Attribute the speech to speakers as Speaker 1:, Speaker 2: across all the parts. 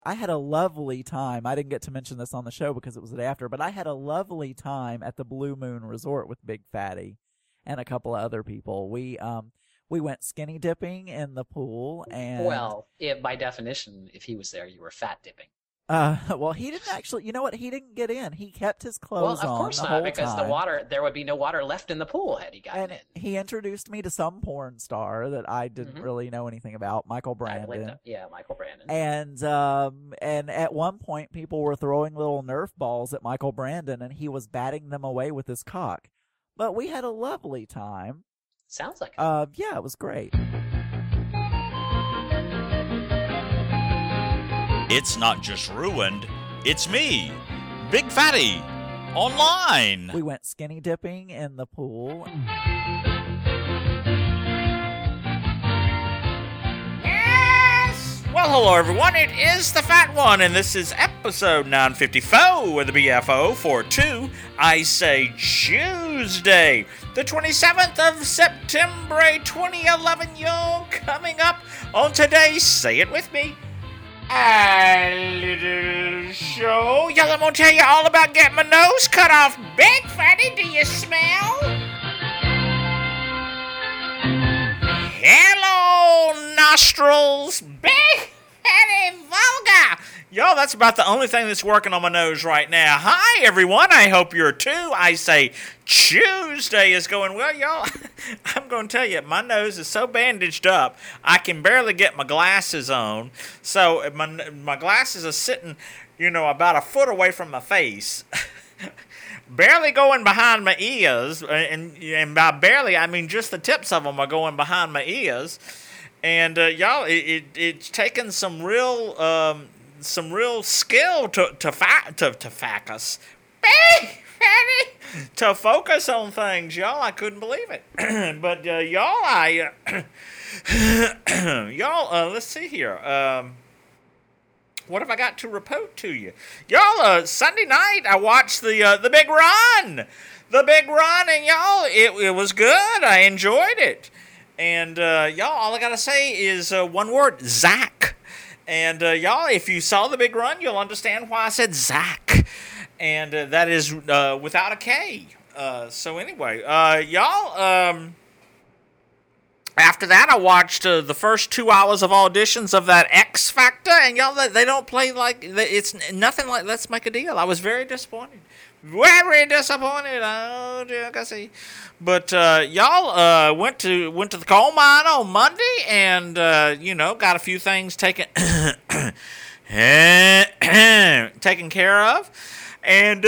Speaker 1: I had a lovely time. I didn't get to mention this on the show because it was the day after, but I had a lovely time at the Blue Moon Resort with Big Fatty and a couple of other people. We went skinny dipping in the pool, and
Speaker 2: Well, by definition, if he was there, you were fat dipping.
Speaker 1: well, he didn't actually. You know what? He didn't get in. He kept his
Speaker 2: Well,
Speaker 1: clothes
Speaker 2: of
Speaker 1: on
Speaker 2: course
Speaker 1: the
Speaker 2: not,
Speaker 1: whole
Speaker 2: because
Speaker 1: time.
Speaker 2: there would be no water left in the pool had he gotten
Speaker 1: And he introduced me to some porn star that I didn't
Speaker 2: in.
Speaker 1: really know anything about, Michael
Speaker 2: I believe
Speaker 1: Brandon.
Speaker 2: that. Yeah, Michael Brandon.
Speaker 1: And at one point, people were throwing little Nerf balls at Michael Brandon, and he was batting them away with his cock. But we had a lovely time.
Speaker 2: Sounds like it.
Speaker 1: Yeah, it was great.
Speaker 3: It's not just ruined, it's me, Big Fatty, online.
Speaker 1: We went skinny dipping in the pool.
Speaker 3: Yes! Well, hello everyone, it is the Fat One, and this is episode 954 of the BFO for 2, I Say Tuesday, the 27th of September, 2011, yo, coming up on today's Say It With Me, a little show. Y'all, I'm gonna tell you all about getting my nose cut off. Big Fatty, do you smell? Hello, nostrils. Big Fatty vulgar. Yo, that's about the only thing that's working on my nose right now. Hi, everyone. I hope you're too. I Say Tuesday is going well, y'all. I'm going to tell you, my nose is so bandaged up, I can barely get my glasses on. So my glasses are sitting, about a foot away from my face. Barely going behind my ears. And by barely, I mean just the tips of them are going behind my ears. And, y'all, it's taken some real skill to focus. To focus on things, y'all. I couldn't believe it. But y'all, let's see here. What have I got to report to you? Y'all, Sunday night I watched the Big Run. The Big Run, and y'all, it was good. I enjoyed it. And y'all, all I gotta say is one word: Zach. And y'all, if you saw the Big Run, you'll understand why I said Zach. And that is without a K. So anyway, y'all, after that, I watched the first 2 hours of auditions of that X Factor. And y'all, they don't play like, it's nothing like Let's Make a Deal. I was very disappointed. Very disappointed. Oh, dear, I see. But y'all went to the coal mine on Monday, and got a few things taken care of, and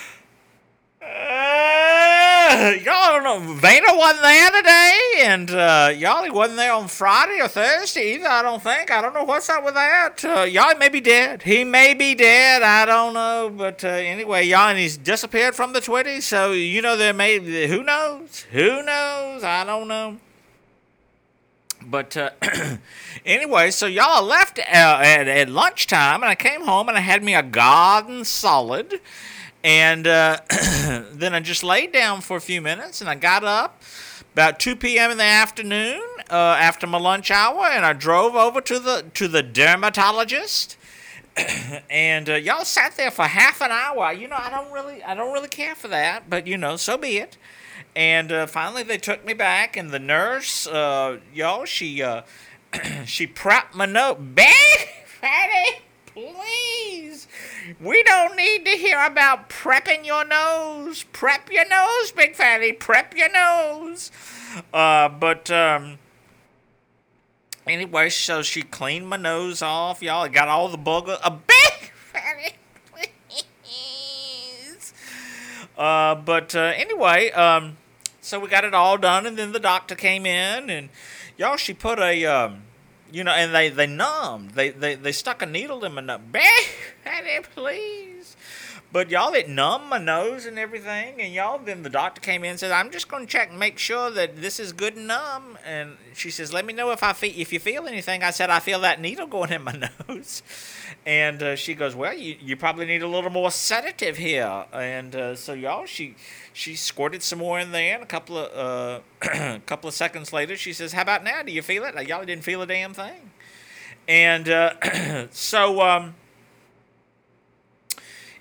Speaker 3: y'all don't know. Vayner wasn't there today, and y'all, he wasn't there on Friday or Thursday either. I don't think. I don't know what's up with that. Y'all may be dead. He may be dead. I don't know. But anyway, y'all, and he's disappeared from the Twitty. So there may. Who knows? Who knows? I don't know. But anyway, so y'all left at lunchtime, and I came home and I had me a garden salad. And then I just laid down for a few minutes, and I got up about 2 p.m. in the afternoon after my lunch hour, and I drove over to the dermatologist. And y'all sat there for half an hour. I don't really care for that, but so be it. And finally, they took me back, and the nurse, y'all, she prepped my nose. Big Fatty, please. We don't need to hear about prepping your nose. Prep your nose, Big Fatty. Prep your nose. But anyway, so she cleaned my nose off, y'all. I got all the booger. Big Fatty, please. But anyway, so we got it all done, and then the doctor came in, and y'all, she put a and they numbed. They stuck a needle in my nose. Fatty, please. But y'all, it numbed my nose and everything. And y'all, then the doctor came in and said, I'm just going to check and make sure that this is good and numb. And she says, let me know if you feel anything. I said, I feel that needle going in my nose. And she goes, well, you probably need a little more sedative here. And so y'all, she squirted some more in there, and a couple of seconds later, she says, how about now? Do you feel it? Y'all didn't feel a damn thing. And so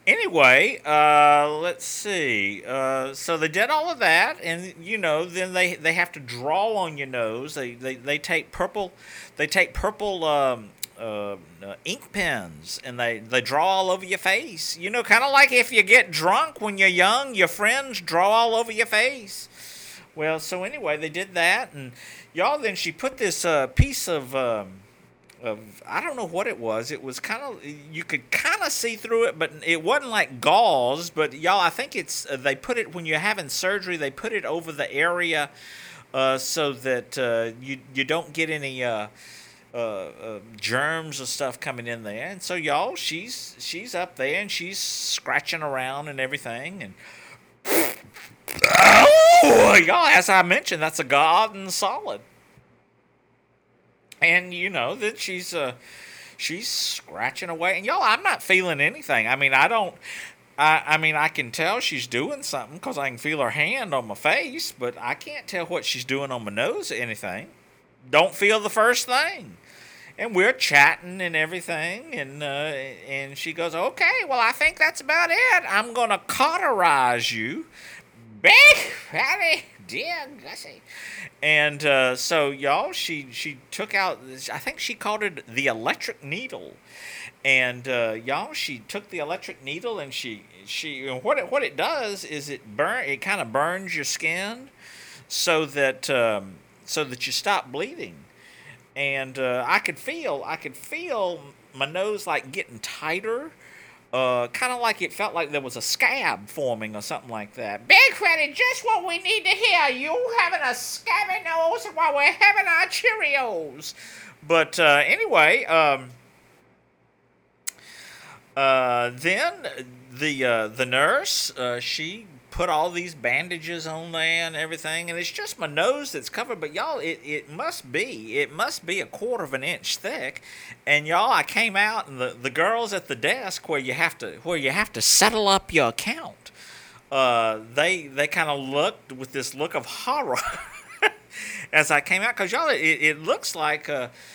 Speaker 3: Anyway, let's see. So they did all of that, and then they have to draw on your nose. They take purple ink pens, and they draw all over your face. Kind of like if you get drunk when you're young, your friends draw all over your face. Well, so anyway, they did that, and y'all. Then she put this piece of I don't know what it was. It was kind of, you could kind of see through it, but it wasn't like gauze. But y'all, I think it's they put it when you're having surgery. They put it over the area so that you don't get any germs or stuff coming in there. And so y'all, she's up there and she's scratching around and everything. And oh, y'all, as I mentioned, that's a garden solid. And then she's scratching away, and y'all, I'm not feeling anything. I mean, I can tell she's doing something because I can feel her hand on my face, but I can't tell what she's doing on my nose or anything. Don't feel the first thing. And we're chatting and everything, and she goes, "Okay, well, I think that's about it. I'm gonna cauterize you, big fatty dear Gussie." And so, y'all, she took out, I think she called it the electric needle. And, y'all, she took the electric needle, and she what it does is it kind of burns your skin so that you stop bleeding. And I could feel my nose like getting tighter. Kind of like it felt like there was a scab forming or something like that. Big Freddy, just what we need to hear. You having a scabby nose while we're having our Cheerios. But anyway, then the nurse, she put all these bandages on there and everything, and it's just my nose that's covered. But y'all, it must be a 1/4 of an inch thick. And y'all, I came out, and the girls at the desk where you have to settle up your account, they kind of looked with this look of horror as I came out, because y'all, it looks like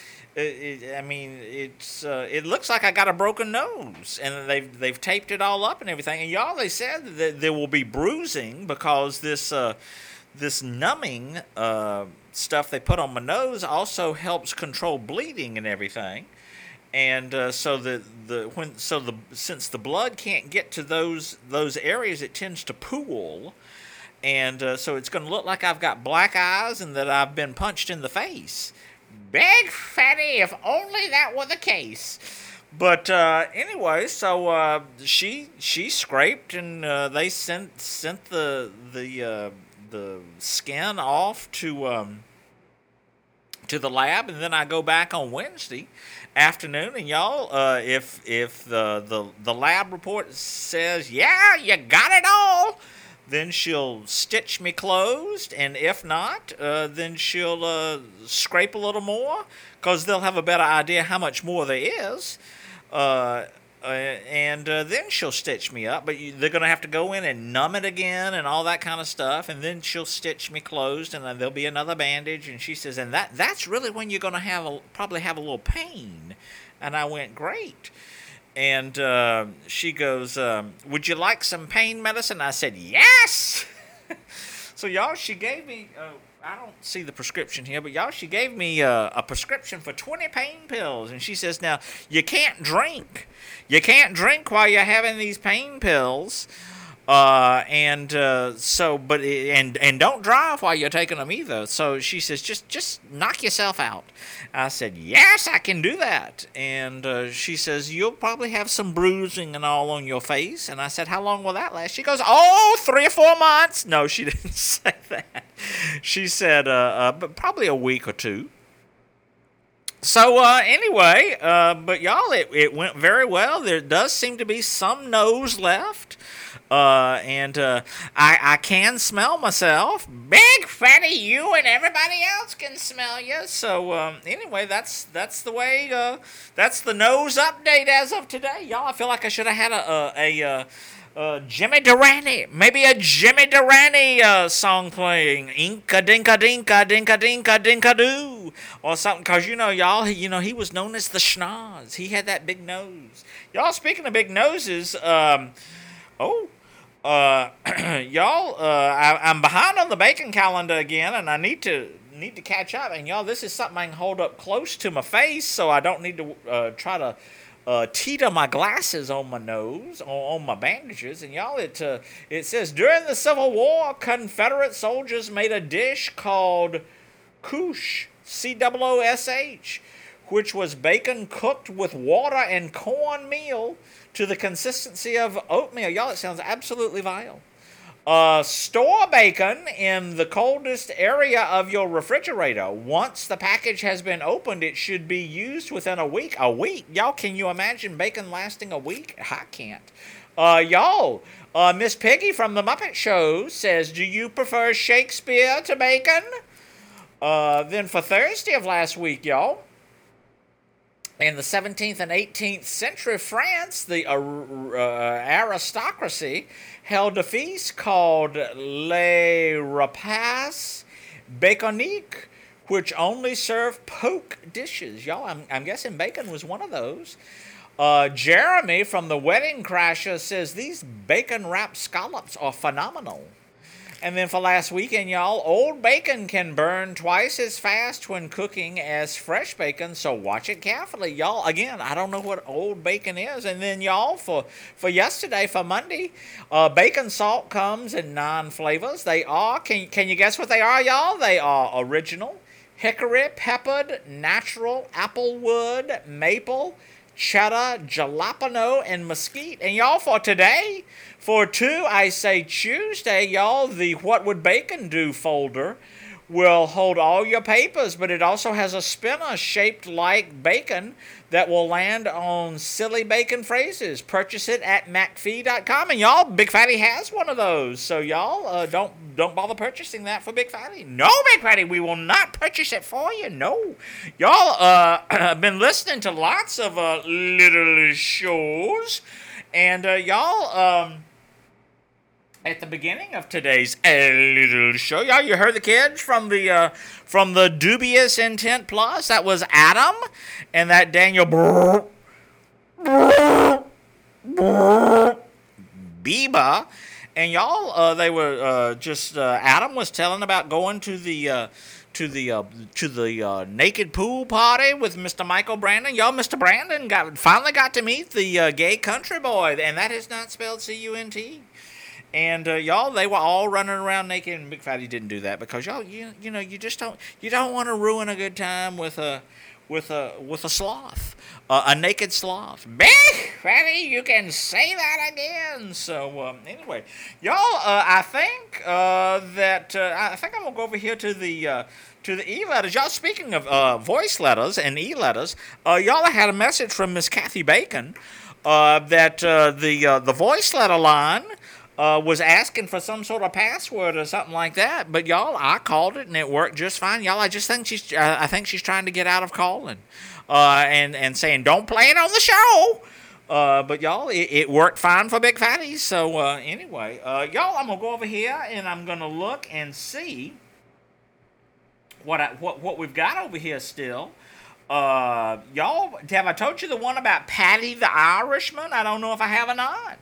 Speaker 3: it looks like I got a broken nose, and they've taped it all up and everything. And y'all, they said that there will be bruising because this numbing stuff they put on my nose also helps control bleeding and everything. And since the blood can't get to those areas, it tends to pool, and so it's going to look like I've got black eyes and that I've been punched in the face. Big fatty, if only that were the case. But anyway, so she scraped, and they sent the skin off to the lab, and then I go back on Wednesday afternoon, and y'all, if the lab report says, yeah, you got it all, then she'll stitch me closed, and if not, then she'll scrape a little more, because they'll have a better idea how much more there is, and then she'll stitch me up. But they're going to have to go in and numb it again and all that kind of stuff, and then she'll stitch me closed, and then there'll be another bandage. And she says, and that's really when you're going to probably have a little pain. And I went, great. And she goes, would you like some pain medicine? I said, yes! So, y'all, she gave me, I don't see the prescription here, but, y'all, she gave me a prescription for 20 pain pills. And she says, now, you can't drink. You can't drink while you're having these pain pills. And don't drive while you're taking them either. So she says, just knock yourself out. I said, yes, I can do that. And she says, you'll probably have some bruising and all on your face. And I said, how long will that last? She goes, 3 or 4 months. No, she didn't say that. She said, but probably a week or 2. So anyway, but y'all, it went very well. There does seem to be some nose left. And I can smell myself. Big fatty, you and everybody else can smell you. So anyway, that's the way. That's the nose update as of today, y'all. I feel like I should have had a Jimmy Durante, maybe a Jimmy Durante song playing. Inka dinka dinka dinka dinka dinka doo. flu or something. Because, y'all, he was known as the schnoz. He had that big nose. Y'all, speaking of big noses, y'all, I'm behind on the bacon calendar again, and I need to catch up. And, y'all, this is something I can hold up close to my face so I don't need to try to teeter my glasses on my nose, on my bandages. And y'all, it says, during the Civil War, Confederate soldiers made a dish called Coosh, C-O-O-S-H, which was bacon cooked with water and cornmeal to the consistency of oatmeal. Y'all, it sounds absolutely vile. Store bacon in the coldest area of your refrigerator. Once the package has been opened, it should be used within a week. A week? Y'all, can you imagine bacon lasting a week? I can't. Miss Piggy from the Muppet Show says, do you prefer Shakespeare to bacon? Then for Thursday of last week, y'all, in the 17th and 18th century France, the aristocracy held a feast called Les Repas Baconiques, which only served poke dishes. Y'all, I'm guessing bacon was one of those. Jeremy from the Wedding Crasher says these bacon-wrapped scallops are phenomenal. And then for last weekend, y'all, old bacon can burn twice as fast when cooking as fresh bacon, so watch it carefully. Y'all, again, I don't know what old bacon is. And then, y'all, for yesterday, for Monday, bacon salt comes in 9 flavors. They are, can you guess what they are, y'all? They are original, hickory, peppered, natural, applewood, maple, cheddar, jalapeno, and mesquite. And y'all, for today, for Tuesday, y'all, the What Would Bacon Do folder will hold all your papers, but it also has a spinner shaped like bacon that will land on silly bacon phrases. Purchase it at McPhee.com, and y'all, Big Fatty has one of those. So y'all, don't bother purchasing that for Big Fatty. No, Big Fatty, we will not purchase it for you. No, y'all been listening to lots of little shows, and y'all. At the beginning of today's little show, y'all, you heard the kids from the Dubious Intent Plus. That was Adam and that Daniel Biba, and y'all, they were Adam was telling about going to the naked pool party with Mr. Michael Brandon. Y'all, Mr. Brandon finally got to meet the gay country boy, and that is not spelled C-U-N-T. And y'all, they were all running around naked, and Big Fatty didn't do that because y'all, you just don't want to ruin a good time with a sloth, a naked sloth. Big Fatty, you can say that again. So anyway, y'all, I think I think I'm gonna go over here to the e-letters. Y'all, speaking of voice letters and e-letters, y'all, I had a message from Miss Kathy Bacon that the voice letter line was asking for some sort of password or something like that. But y'all, I called it and it worked just fine. Y'all, I just think I think she's trying to get out of calling, and saying don't play it on the show. But y'all, it worked fine for Big Fatty. So anyway, y'all, I'm gonna go over here and I'm gonna look and see what we've got over here still. Y'all, have I told you the one about Paddy the Irishman? I don't know if I have or not.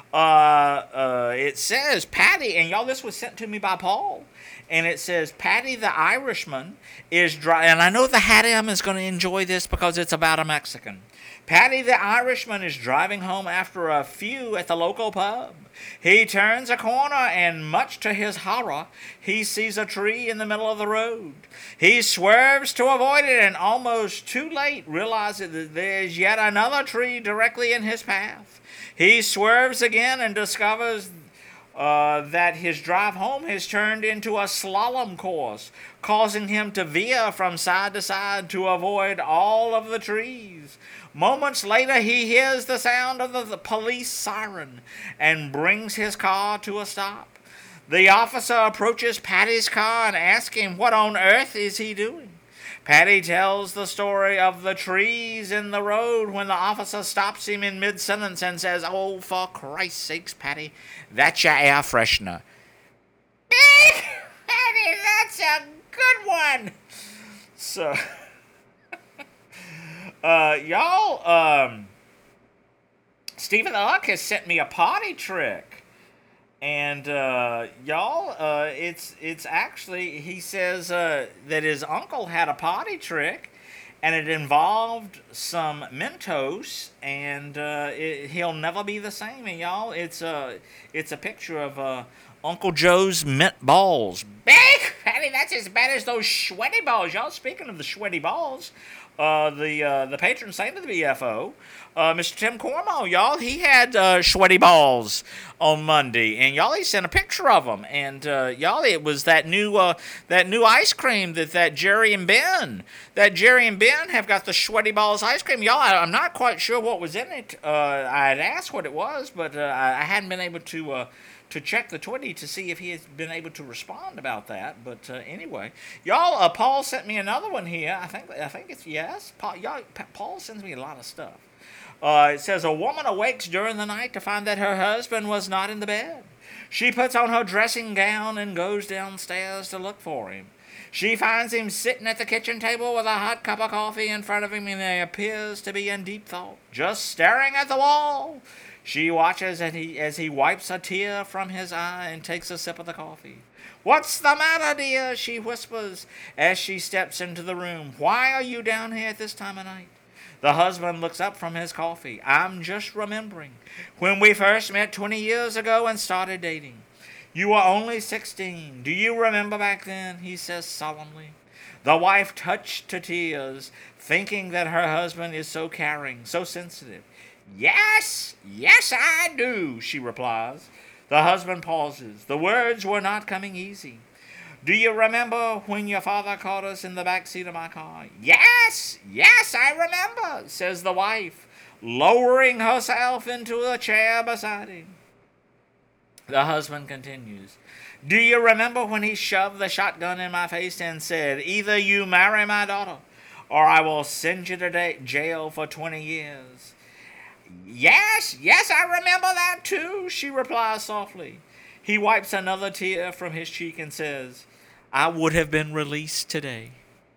Speaker 3: It says Paddy, and y'all, this was sent to me by Paul, and it says Paddy the Irishman is and I know the Hattam is going to enjoy this because it's about a Mexican. Paddy the Irishman is driving home after a few at the local pub. He turns a corner and, much to his horror, he sees a tree in the middle of the road. He swerves to avoid it and, almost too late, realizes that there's yet another tree directly in his path. He swerves again and discovers that his drive home has turned into a slalom course, causing him to veer from side to side to avoid all of the trees. Moments later, he hears the sound of the police siren and brings his car to a stop. The officer approaches Paddy's car and asks him what on earth is he doing. Paddy tells the story of the trees in the road when the officer stops him in mid-sentence and says, "Oh, for Christ's sakes, Paddy, that's your air freshener." Paddy, that's a good one. So, y'all, Stephen Uck has sent me a potty trick. And, y'all, it's actually, he says, that his uncle had a potty trick, and it involved some Mentos, and, he'll never be the same. And y'all, it's a picture of, Uncle Joe's mint balls. Big Fatty, that's as bad as those sweaty balls. Y'all, speaking of the sweaty balls, the patron saint of the BFO, Mr. Tim Cormo, y'all, he had sweaty balls on Monday, and y'all, he sent a picture of them, and y'all, it was that new ice cream that Jerry and Ben have got, the sweaty balls ice cream. Y'all, I'm not quite sure what was in it. I had asked what it was, but I hadn't been able to check the Twitty to see if he has been able to respond about that. But anyway, y'all, Paul sent me another one here. I think it's yes. Paul sends me a lot of stuff. It says, a woman awakes during the night to find that her husband was not in the bed. She puts on her dressing gown and goes downstairs to look for him. She finds him sitting at the kitchen table with a hot cup of coffee in front of him, and he appears to be in deep thought, just staring at the wall. She watches as he wipes a tear from his eye and takes a sip of the coffee. "What's the matter, dear?" she whispers as she steps into the room. "Why are you down here at this time of night?" The husband looks up from his coffee. "I'm just remembering when we first met 20 years ago and started dating. You were only 16. Do you remember back then?" he says solemnly. The wife, touched to tears, thinking that her husband is so caring, so sensitive. Yes, I do," she replies. The husband pauses. The words were not coming easy. "Do you remember when your father caught us in the back seat of my car?" Yes, I remember," says the wife, lowering herself into a chair beside him. The husband continues. "Do you remember when he shoved the shotgun in my face and said, 'Either you marry my daughter, or I will send you to jail for 20 years?' Yes, I remember that too," she replies softly. He wipes another tear from his cheek and says, "I would have been released today."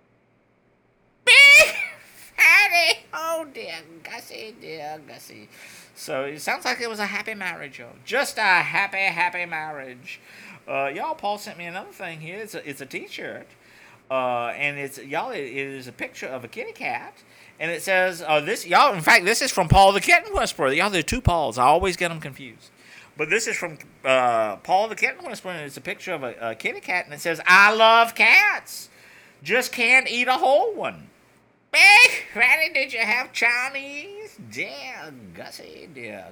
Speaker 3: Big Fatty! Oh, dear Gussie. So it sounds like it was a happy marriage, y'all. Just a happy marriage. Y'all, Paul sent me another thing here. It's a t-shirt. And it is a picture of a kitty cat. And it says, y'all, in fact, this is from Paul the Kitten Whisperer. Y'all, there are two Pauls. I always get them confused. But this is from Paul the Kitten Whisperer, and it's a picture of a kitty cat, and it says, "I love cats. Just can't eat a whole one." Big Fatty, did you have Chinese? Dear Gussie.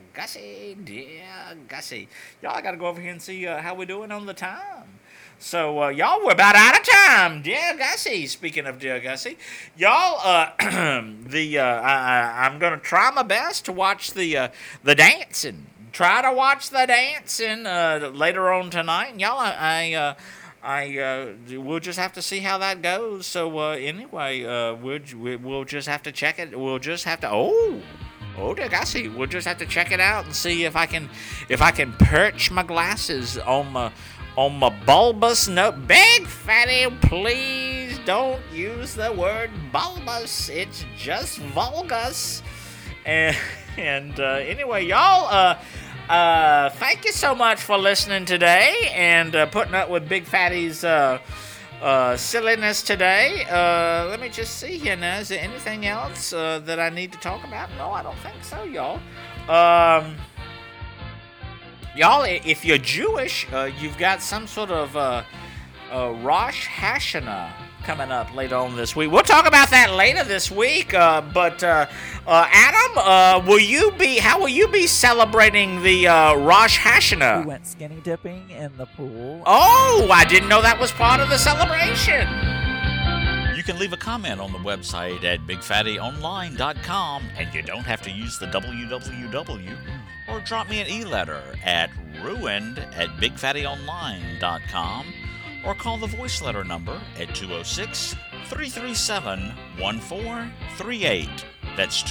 Speaker 3: Y'all, I got to go over here and see how we're doing on the time. So, y'all, we're about out of time. Dear Gussie, speaking of Dear Gussie, y'all, I'm going to try my best to watch the dancing. Try to watch the dancing later on tonight. And y'all, we'll just have to see how that goes. So, anyway, we'll just have to check it. We'll just have to, oh, dear Gussie, we'll just have to check it out and see if I can perch my glasses on my bulbous nose. Big Fatty, please don't use the word bulbous. It's just vulgus. And anyway, y'all, thank you so much for listening today and putting up with Big Fatty's silliness today. Let me just see here now. Is there anything else that I need to talk about? No, I don't think so, y'all. Y'all, if you're Jewish, you've got some sort of Rosh Hashanah coming up later on this week. We'll talk about that later this week. But Adam, how will you be celebrating the Rosh Hashanah?
Speaker 1: We went skinny dipping in the pool.
Speaker 3: Oh, I didn't know that was part of the celebration.
Speaker 4: You can leave a comment on the website at BigFattyOnline.com, and you don't have to use the www. Or drop me an e-letter at ruined@BigFattyOnline.com, or call the voice letter number at 206-337-1438. That's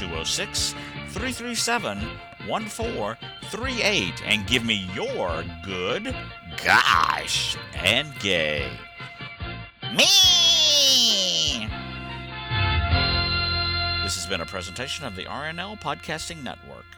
Speaker 4: 206-337-1438, and give me your good, gosh, and gay. Me! been a presentation of the RNL Podcasting Network.